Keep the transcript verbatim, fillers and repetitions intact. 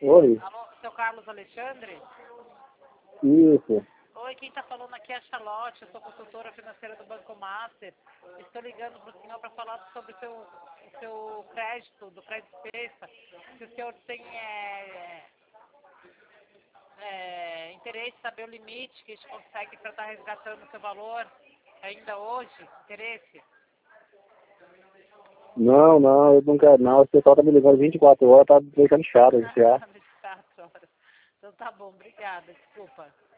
Oi, Alô, seu Carlos Alexandre? isso. Oi, quem está falando aqui é a Charlotte, eu sou consultora financeira do Banco Master. Estou ligando para o senhor para falar sobre o seu, o seu crédito, do crédito Pesca. Se o senhor tem é, é, interesse em saber o limite que a gente consegue para estar resgatando o seu valor ainda hoje, interesse? Não, não, eu não quero não. O pessoal tá me ligando vinte e quatro horas, tá deixando chato já. vinte e quatro horas. Então tá bom, obrigada, desculpa.